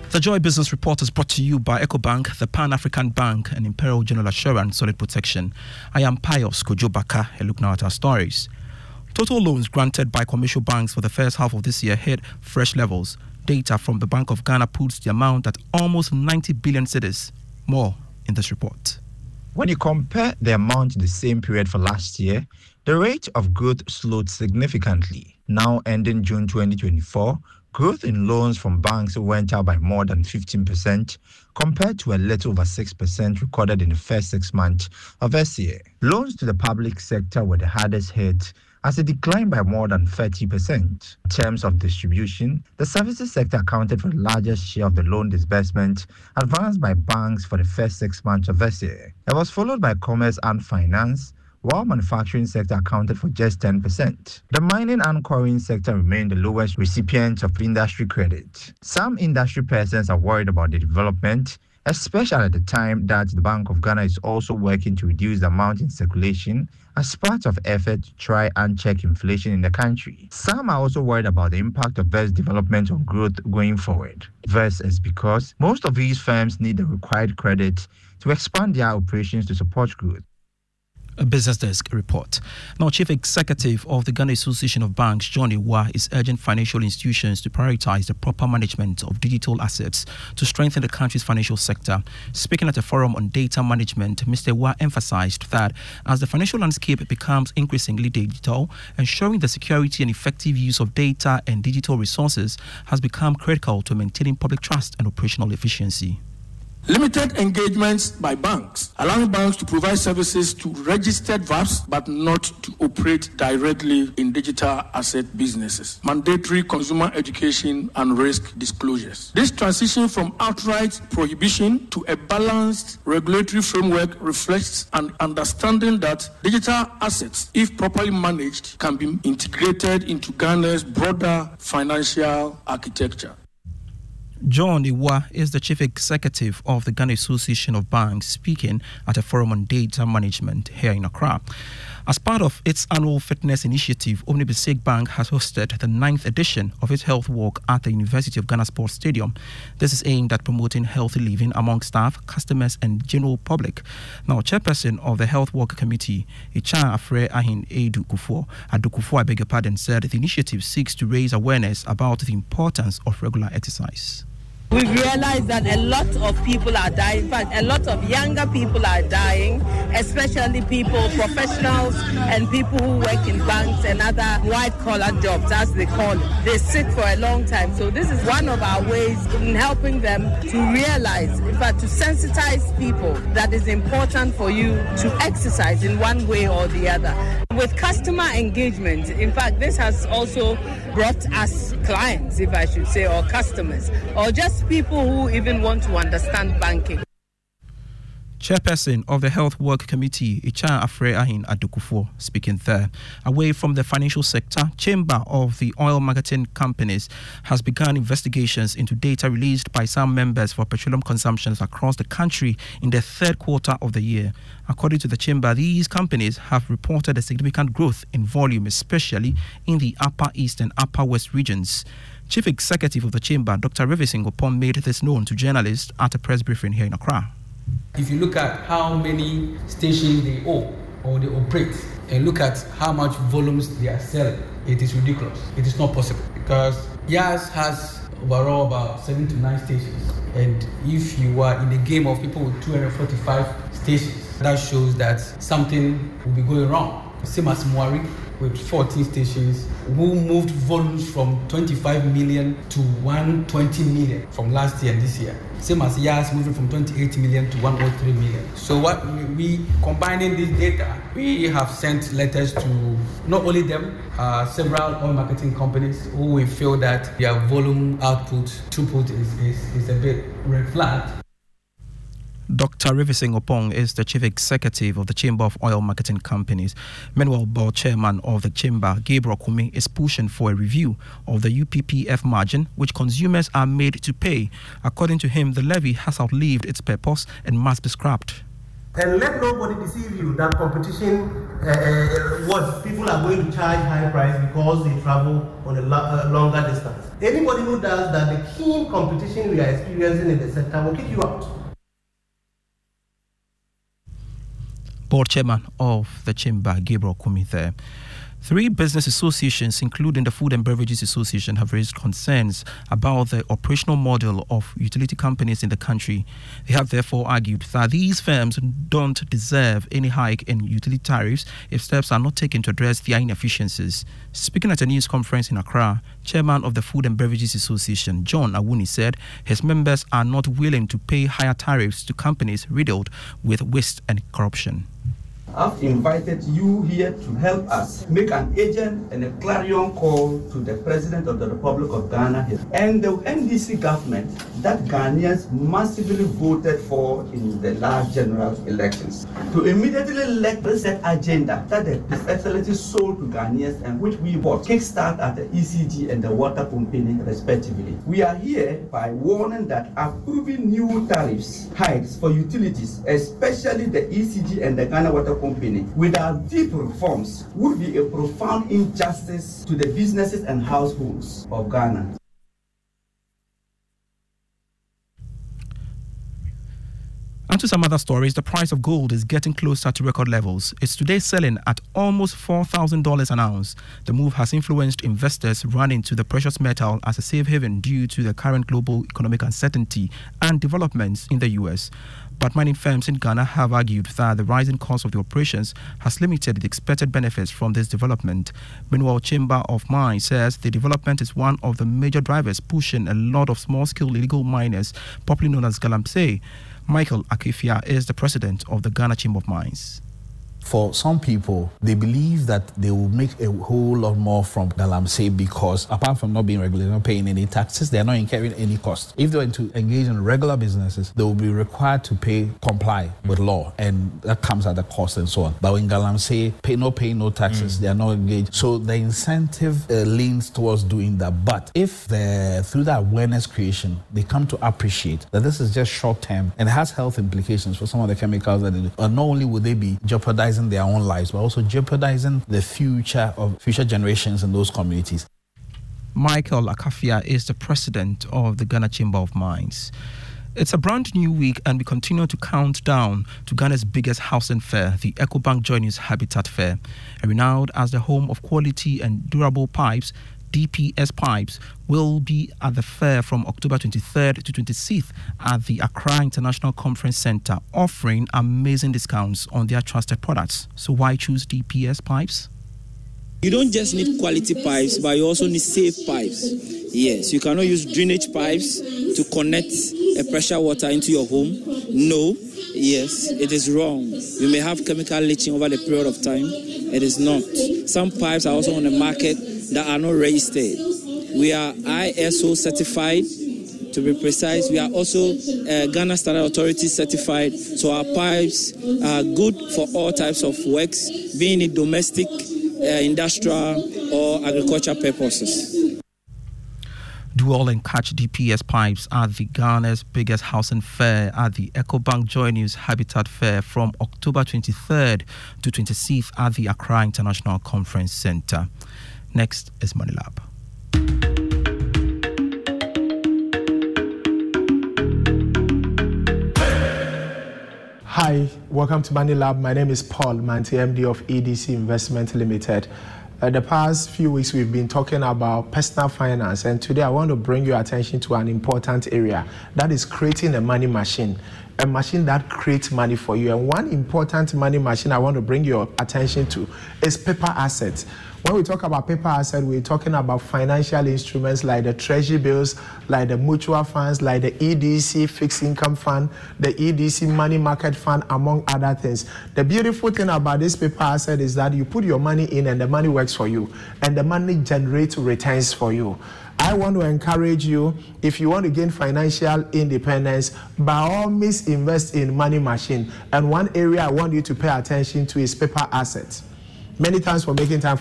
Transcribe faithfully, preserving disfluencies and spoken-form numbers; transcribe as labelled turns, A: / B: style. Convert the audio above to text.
A: The Joy Business Report is brought to you by EcoBank, the Pan-African Bank, and Imperial General Assurance Solid Protection. I am Pius Kojobaka. A look now at our stories. Total loans granted by commercial banks for the first half of this year hit fresh levels. Data from the Bank of Ghana puts the amount at almost ninety billion cedis. More in this report.
B: When you compare the amount to the same period for last year, the rate of growth slowed significantly. Now ending June twenty twenty-four, growth in loans from banks went up by more than fifteen percent compared to a little over six percent recorded in the first six months of this year. Loans to the public sector were the hardest hit as it declined by more than thirty percent. In terms of distribution, the services sector accounted for the largest share of the loan disbursement advanced by banks for the first six months of this year. It was followed by commerce and finance, while manufacturing sector accounted for just ten percent. The mining and quarrying sector remained the lowest recipients of industry credit. Some industry persons are worried about the development, especially at the time that the Bank of Ghana is also working to reduce the amount in circulation as part of effort to try and check inflation in the country. Some are also worried about the impact of this development on growth going forward. This is because most of these firms need the required credit to expand their operations to support growth.
A: A Business Desk report. Now, Chief Executive of the Ghana Association of Banks, John Iwa, is urging financial institutions to prioritize the proper management of digital assets to strengthen the country's financial sector. Speaking at a forum on data management, Mister Iwa emphasized that as the financial landscape becomes increasingly digital, ensuring the security and effective use of data and digital resources has become critical to maintaining public trust and operational efficiency.
C: Limited engagements by banks, allowing banks to provide services to registered V A Ps but not to operate directly in digital asset businesses. Mandatory consumer education and risk disclosures. This transition from outright prohibition to a balanced regulatory framework reflects an understanding that digital assets, if properly managed, can be integrated into Ghana's broader financial architecture.
A: John Iwa is the Chief Executive of the Ghana Association of Banks, speaking at a forum on data management here in Accra. As part of its annual fitness initiative, Omnibusek Bank has hosted the ninth edition of its health walk at the University of Ghana Sports Stadium. This is aimed at promoting healthy living among staff, customers, and general public. Now, Chairperson of the Health Walk Committee, Ichan Afre Ahin Adukufo, Adukufo, I beg your pardon, said the initiative seeks to raise awareness about the importance of regular exercise.
D: We realize that a lot of people are dying. In fact, a lot of younger people are dying, especially people, professionals, and people who work in banks and other white-collar jobs, as they call it. They sit for a long time. So this is one of our ways in helping them to realize, in fact, to sensitize people that it's important for you to exercise in one way or the other. With customer engagement, in fact, this has also brought us clients, if I should say, or customers, or just people who even want to understand banking.
A: Chairperson of the Health Work Committee, Ichan Afre Ahin Adukufo, speaking there. Away from the financial sector, Chamber of the Oil Marketing Companies has begun investigations into data released by some members for petroleum consumptions across the country in the third quarter of the year. According to the Chamber, these companies have reported a significant growth in volume, especially in the Upper East and Upper West regions. Chief Executive of the Chamber, Doctor Revesing Opong, made this known to journalists at a press briefing here in Accra.
E: If you look at how many stations they own or they operate and look at how much volumes they are selling, it is ridiculous. It is not possible because Yas has overall about seven to nine stations. And if you are in the game of people with two hundred forty-five stations, that shows that something will be going wrong. Same as Mwari with fourteen stations, who moved volumes from twenty-five million to one hundred twenty million from last year and this year. Same as Yas moving from twenty-eight million to one hundred three million. So what we, we combining this data, we have sent letters to not only them, uh, several oil marketing companies who we feel that their volume output, throughput is, is, is a bit red flag.
A: Doctor Revesing Opong is the Chief Executive of the Chamber of Oil Marketing Companies. Meanwhile, Board Chairman of the Chamber, Gabriel Kumi, is pushing for a review of the U P P F margin, which consumers are made to pay. According to him, the levy has outlived its purpose and must be scrapped.
F: And let nobody deceive you that competition, uh, uh, what people are going to charge high price because they travel on a lo- uh, longer distance. Anybody who does that, the keen competition we are experiencing in the sector will kick you out.
A: Board chairman of the chamber, Gabriel Kumi there. Three business associations, including the Food and Beverages Association, have raised concerns about the operational model of utility companies in the country. They have therefore argued that these firms don't deserve any hike in utility tariffs if steps are not taken to address their inefficiencies. Speaking at a news conference in Accra, chairman of the Food and Beverages Association, John Awuni, said his members are not willing to pay higher tariffs to companies riddled with waste and corruption.
G: I've invited you here to help us make an agent and a clarion call to the President of the Republic of Ghana here and the N D C government that Ghanaians massively voted for in the last general elections to immediately elect this agenda that the His Excellency sold to Ghanaians and which we bought kickstart at the E C G and the water company respectively. We are here by warning that approving new tariffs hikes for utilities, especially the E C G and the Ghana Water Company, without deep reforms would be a profound injustice to the businesses and households of Ghana.
A: And to some other stories, the price of gold is getting closer to record levels. It's today selling at almost four thousand dollars an ounce. The move has influenced investors running to the precious metal as a safe haven due to the current global economic uncertainty and developments in the U S. But mining firms in Ghana have argued that the rising cost of the operations has limited the expected benefits from this development. Meanwhile, Chamber of Mines says the development is one of the major drivers pushing a lot of small-scale illegal miners, popularly known as Galamsey. Michael Akifia is the president of the Ghana Chamber of Mines.
H: For some people, they believe that they will make a whole lot more from Galamsey because apart from not being regulated, not paying any taxes, they are not incurring any cost. If they were to engage in regular businesses, they will be required to pay, comply with law, and that comes at a cost and so on. But when Galamsey pay no pay no taxes, mm. they are not engaged. So the incentive uh, leans towards doing that. But if the, through that awareness creation, they come to appreciate that this is just short term and has health implications for some of the chemicals that they do, and not only will they be jeopardizing their own lives, but also jeopardizing the future of future generations in those communities.
A: Michael Akafia is the president of the Ghana Chamber of Mines. It's a brand new week and we continue to count down to Ghana's biggest housing fair, the EcoBank Joy News Habitat Fair. Renowned as the home of quality and durable pipes, D P S Pipes will be at the fair from October twenty-third to twenty-sixth at the Accra International Conference Center, offering amazing discounts on their trusted products. So why choose D P S Pipes?
I: You don't just need quality pipes, but you also need safe pipes. Yes, you cannot use drainage pipes to connect a pressure water into your home. No, yes, it is wrong. You may have chemical leaching over the period of time. It is not. Some pipes are also on the market that are not registered. We are I S O certified, to be precise. We are also uh, Ghana Standard Authority certified. So our pipes are good for all types of works, being it domestic, uh, industrial, or agricultural purposes.
A: Do all and catch D P S Pipes at the Ghana's biggest housing fair at the EcoBank Joy News Habitat Fair from October twenty-third to twenty-sixth at the Accra International Conference Center. Next is Money Lab.
J: Hi, welcome to Money Lab. My name is Paul Manti, M D of E D C Investment Limited. Uh, the past few weeks we've been talking about personal finance, and today I want to bring your attention to an important area, that is creating a money machine, a machine that creates money for you. And one important money machine I want to bring your attention to is paper assets. When we talk about paper assets, we're talking about financial instruments like the treasury bills, like the mutual funds, like the E D C fixed income fund, the E D C money market fund, among other things. The beautiful thing about this paper asset is that you put your money in and the money works for you, and the money generates returns for you. I want to encourage you, if you want to gain financial independence, by all means invest in money machine. And one area I want you to pay attention to is paper assets. Many thanks for making time for